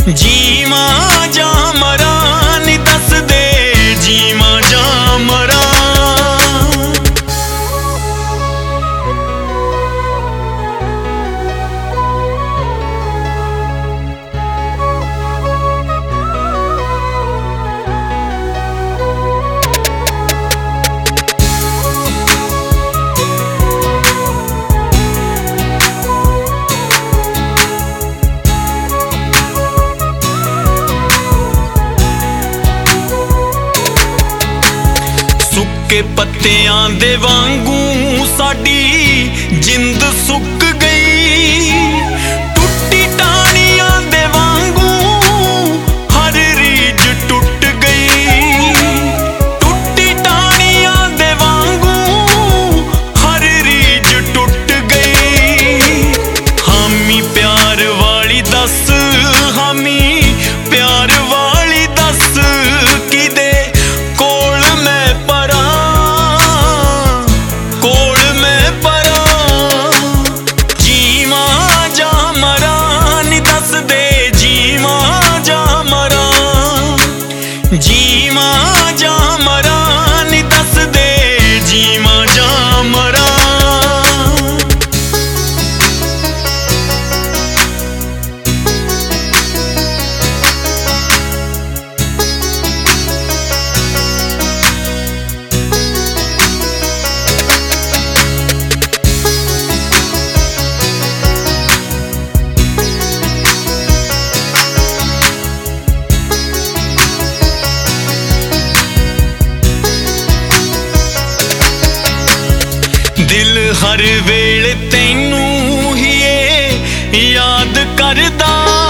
ਜੀਵਾਂ ਜਾਂ ਮਰਾਂ ਨੀ ਦੱਸ ਦੇ ਜੀਵਾਂ ਜਾਂ ਮਰਾਂ। ਸੁੱਕੇ ਪੱਤਿਆਂ ਦੇ ਵਾਂਗੂ ਸਾਡੀ ਜਿੰਦ ਸੁੱਕ ਗਈ, ਟੁੱਟੀ ਟਾਹਣੀਆਂ ਦੇ ਵਾਂਗੂ ਹਰ ਰੀਝ ਟੁੱਟ ਗਈ। ਟੁੱਟੀ ਟਾਹਣੀਆਂ ਦੇ ਵਾਂਗੂ ਹਰ ਰੀਝ ਟੁੱਟ ਗਈ। ਹਾਮੀ ਪਿਆਰ ਵਾਲੀ ਦੱਸ, ਹਾਮੀ ਪਿਆਰ ਵਾਲੀ ਦੱਸ, ਕਿਦੇ ਕੋਲ ਮੈਂ ਪਰਾਂ, ਕੋਲ ਮੈਂ ਪਰਾਂ। ਜੀਵਾਂ ਜਾਂ ਮਰਾਂ ਨੀ ਦੱਸ ਦੇ ਜੀਵਾਂ ਜਾਂ ਮਰਾਂ। ਜੀਵਾਂ ਜਾਂ ਮਰਾਂ ਨੀ ਦੱਸ ਦੇ ਜੀਵਾਂ ਜਾਂ ਮਰਾਂ। ਦਿਲ ਹਰ ਵੇਲੇ ਤੈਨੂੰ ਹੀ ਯਾਦ ਕਰਦਾ,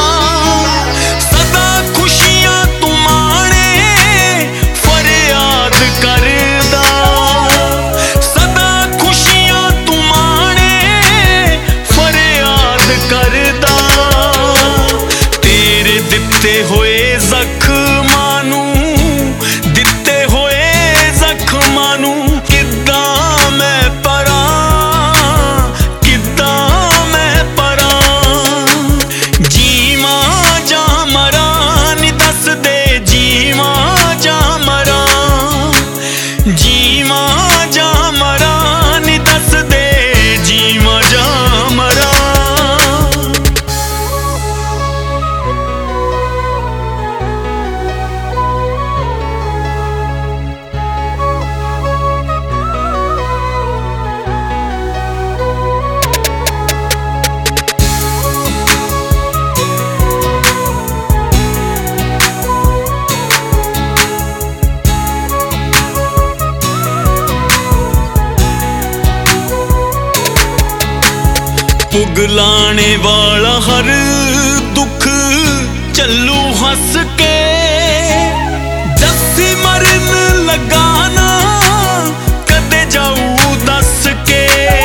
ਸਦਾ ਖੁਸ਼ੀਆਂ ਤੂੰ ਮਾਣੇ ਫਰਿਆਦ ਕਰਦਾ। ਸਦਾ ਖੁਸ਼ੀਆਂ ਤੂੰ ਮਾਣੇ ਫਰਿਆਦ ਕਰਦਾ। ਤੇਰੇ ਦਿੱਤੇ ਹੋਏ ਜ਼ਖਮਾਂ ਨੂੰ, ਦਿੱਤੇ ਹੋਏ ਜ਼ਖਮਾਂ ਨੂੰ ਕਿੱਦਾਂ ਮੈਂ ਜੀਵਾਂ ਜਾਂ ਮਰਾਂ ਨੀ ਦੱਸ ਦੇ ਜੀਵਾਂ ਜਾਂ ਮਰਾਂ। ਪੁਗਲਾਣੇ ਵਾਲਾ ਹਰ ਦੁੱਖ ਚੱਲੂ ਹੱਸ ਕੇ, ਜੱਸੀ ਮਰਨ ਲੱਗਾ ਨਾ ਕਦੇ ਜਾਊ ਦੱਸ ਕੇ।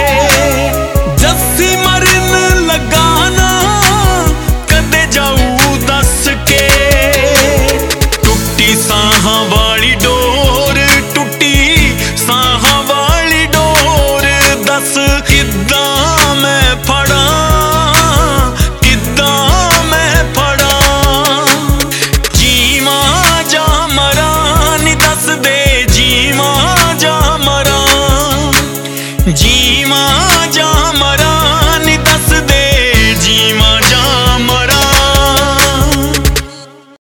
ਜੱਸੀ ਮਰਨ ਲੱਗਾ ਨਾ ਕਦੇ ਜਾਊ ਦੱਸ ਕੇ। ਟੁੱਟੀ ਸਾਹਾਂ ਵਾਲੀ ਡੋਰ, ਟੁੱਟੀ ਸਾਹਾਂ ਵਾਲੀ ਡੋਰ, ਦੱਸ ਕਿੱਦਾਂ ਮੈਂ ਫੜਾਂ, ਕਿੱਦਾਂ ਮੈਂ ਫੜਾਂ। ਜੀਵਾਂ ਜਾਂ ਮਰਾਂ ਨੀ ਦੱਸ ਦੇ ਜੀਵਾਂ ਜਾਂ ਮਰਾਂ। ਜੀਵਾਂ